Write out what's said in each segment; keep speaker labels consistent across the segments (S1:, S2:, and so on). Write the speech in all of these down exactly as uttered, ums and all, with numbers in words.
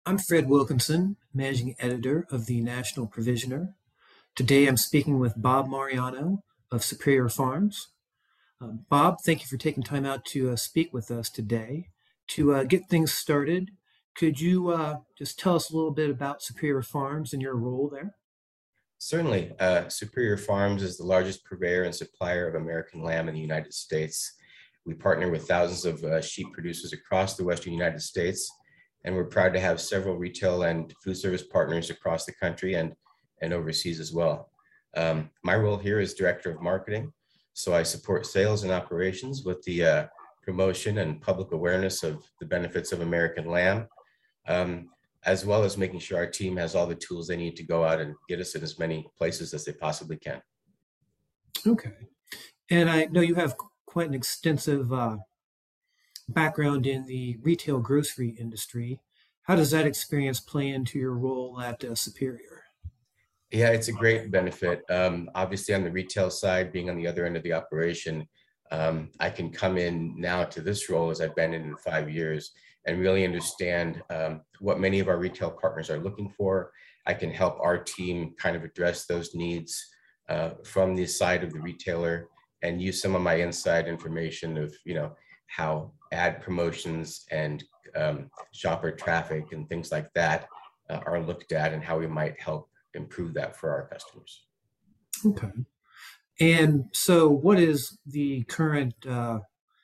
S1: I'm Fred Wilkinson, Managing Editor of the National Provisioner. Today I'm speaking with Bob Mariano of Superior Farms. Uh, Bob, thank you for taking time out to uh, speak with us today. To uh, get things started, could you uh, just tell us a little bit about Superior Farms and your role there?
S2: Certainly. Uh, Superior Farms is the largest purveyor and supplier of American lamb in the United States. We partner with thousands of uh, sheep producers across the Western United States, and we're proud to have several retail and food service partners across the country and, and overseas as well. Um, my role here is Director of Marketing, so I support sales and operations with the uh, promotion and public awareness of the benefits of American lamb. Um, as well as making sure our team has all the tools they need to go out and get us in as many places as they possibly can.
S1: Okay. And I know you have quite an extensive uh, background in the retail grocery industry. How does that experience play into your role at uh, Superior?
S2: Yeah, it's a great benefit. Um, obviously, on the retail side, being on the other end of the operation, um, I can come in now to this role as I've been in in five years and really understand um, what many of our retail partners are looking for. I can help our team kind of address those needs uh, from the side of the retailer and use some of my inside information of, you know, how ad promotions and um, shopper traffic and things like that uh, are looked at and how we might help improve that for our customers.
S1: Okay. And so, what is the current uh,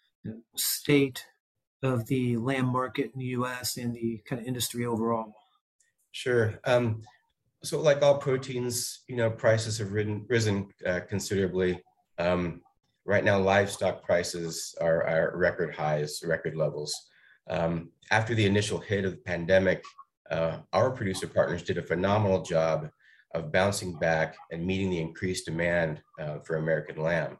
S1: state of the lamb market in the U S and the kind of industry overall?
S2: Sure. Um, so like all proteins, you know, prices have risen, risen uh, considerably. Um, right now, livestock prices are, are record highs, record levels. Um, after the initial hit of the pandemic, uh, our producer partners did a phenomenal job of bouncing back and meeting the increased demand uh, for American lamb.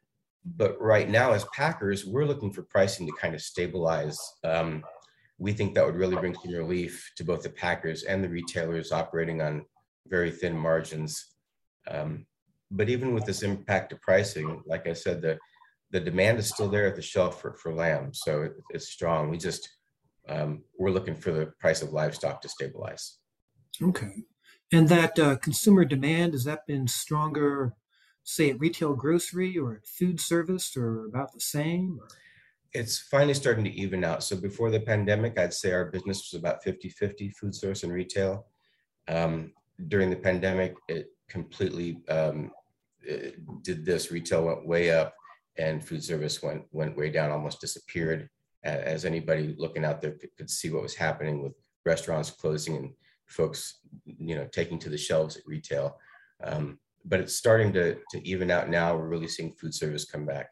S2: But right now, as packers, we're looking for pricing to kind of stabilize. Um, we think that would really bring some relief to both the packers and the retailers operating on very thin margins. Um, but even with this impact to pricing, like I said, the, the demand is still there at the shelf for, for lamb. So it, it's strong. We just, um, we're looking for the price of livestock to stabilize.
S1: Okay. And that uh, consumer demand, has that been stronger, say, at retail grocery or at food service or about the same? Or?
S2: It's finally starting to even out. So before the pandemic, I'd say our business was about fifty fifty food service and retail. Um, during the pandemic, it completely um, it did this. Retail went way up and food service went, went way down, almost disappeared, as anybody looking out there could, could see what was happening with restaurants closing and folks, you know, taking to the shelves at retail. Um, but it's starting to, to even out now. We're really seeing food service come back.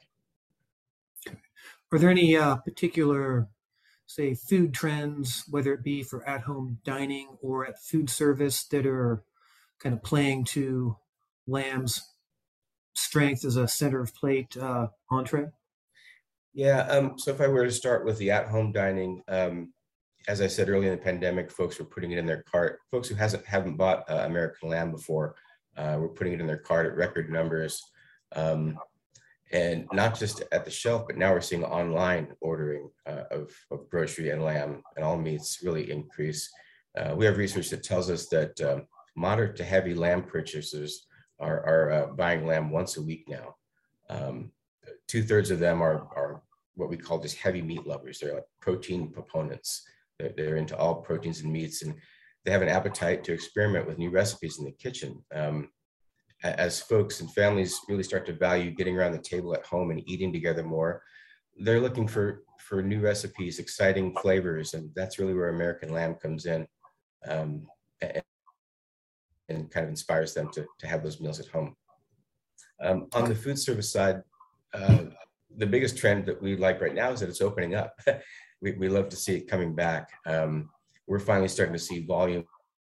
S1: Are there any uh, particular, say, food trends, whether it be for at home dining or at food service, that are kind of playing to lamb's strength as a center of plate uh, entree?
S2: Yeah, um, so if I were to start with the at-home dining, um, as I said earlier in the pandemic, folks were putting it in their cart. Folks who hasn't haven't bought uh, American lamb before uh, were putting it in their cart at record numbers. Um, and not just at the shelf, but now we're seeing online ordering uh, of, of grocery and lamb and all meats really increase. Uh, we have research that tells us that um, moderate to heavy lamb purchasers are, are uh, buying lamb once a week now. Um, Two thirds of them are, are what we call just heavy meat lovers. They're like protein proponents. They're, they're into all proteins and meats, and they have an appetite to experiment with new recipes in the kitchen. Um, as folks and families really start to value getting around the table at home and eating together more, they're looking for for new recipes, exciting flavors, and that's really where American lamb comes in, um, and, and kind of inspires them to, to have those meals at home. Um, on the food service side, uh, the biggest trend that we like right now is that it's opening up. we, we love to see it coming back. Um, we're finally starting to see volume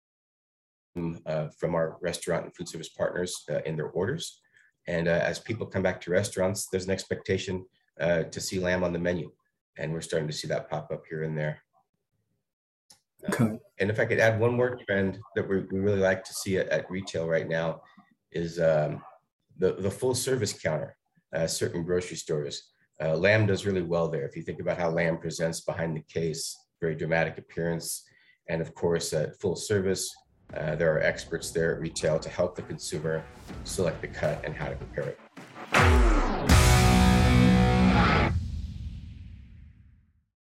S2: uh, from our restaurant and food service partners uh, in their orders. And uh, as people come back to restaurants, there's an expectation uh, to see lamb on the menu. And we're starting to see that pop up here and there.
S1: Okay.
S2: Um, and if I could add one more trend that we, we really like to see at, at retail right now is um, the, the full service counter. Uh, certain grocery stores. Uh, lamb does really well there. If you think about how lamb presents behind the case, very dramatic appearance. And of course, uh, full service, uh, there are experts there at retail to help the consumer select the cut and how to prepare it.